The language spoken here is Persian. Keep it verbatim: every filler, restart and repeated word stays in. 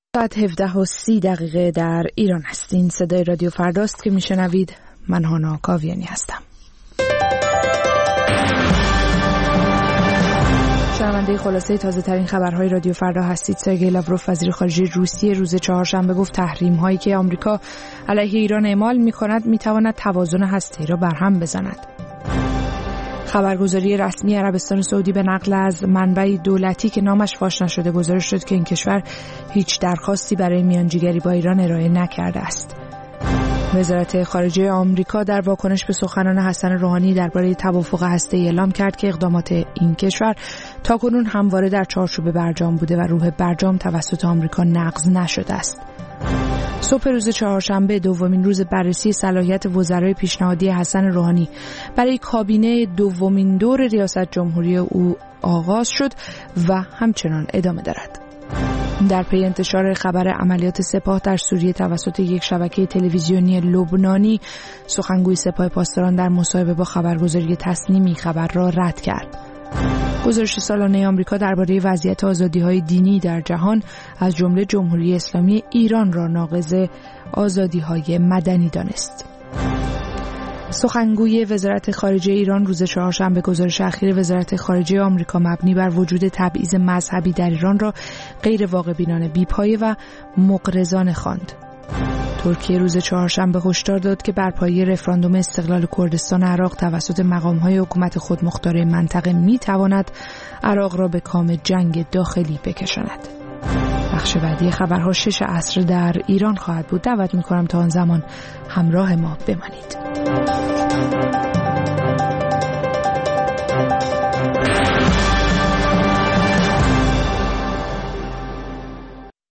ساعت هفده و سی دقیقه در ایران هستین. صدای رادیو فرداست که میشنوید. من هانا کاویانی هستم. شنونده خلاصه تازه ترین خبرهای رادیو فردا هستید. سرگئی لاوروف وزیر خارجه روسیه روز چهارشنبه گفت تحریم هایی که آمریکا علیه ایران اعمال می کند می تواند توازن هسته‌ای را برهم بزند. خبرگزاری رسمی عربستان سعودی به نقل از منبعی دولتی که نامش فاش نشده گزارش داد که این کشور هیچ درخواستی برای میانجیگری با ایران ارائه نکرده است. وزارت خارجه آمریکا در واکنش به سخنان حسن روحانی درباره توافق هسته‌ای اعلام کرد که اقدامات این کشور تاکنون همواره در چارچوب برجام بوده و روح برجام توسط آمریکا نقض نشده است. صبح روز چهارشنبه دومین روز بررسی صلاحیت وزرای پیشنهادی حسن روحانی برای کابینه دومین دور ریاست جمهوری او آغاز شد و همچنان ادامه دارد. در پی انتشار خبر عملیات سپاه در سوریه توسط یک شبکه تلویزیونی لبنانی، سخنگوی سپاه پاسداران در مصاحبه با خبرگزاری تسنیمی خبر را رد کرد. گزارش سالانه آمریکا درباره وضعیت آزادی‌های دینی در جهان از جمله جمهوری اسلامی ایران را ناقض آزادی‌های مدنی دانست. سخنگوی وزارت خارجه ایران روز چهارشنبه گزارش اخیر وزارت خارجه آمریکا مبنی بر وجود تبعیض مذهبی در ایران را غیر واقع بینانه، بی‌پایه و مغرضانه خواند. ترکیه روز چهارشنبه هشدار داد که بر پایه رفراندوم استقلال کردستان عراق توسط مقام‌های حکومت خودمختار منطقه می‌تواند عراق را به کام جنگ داخلی بکشاند. بخش بعدی خبرها شش عصر در ایران خواهد بود. دعوت می‌کنم تا آن زمان همراه ما بمانید.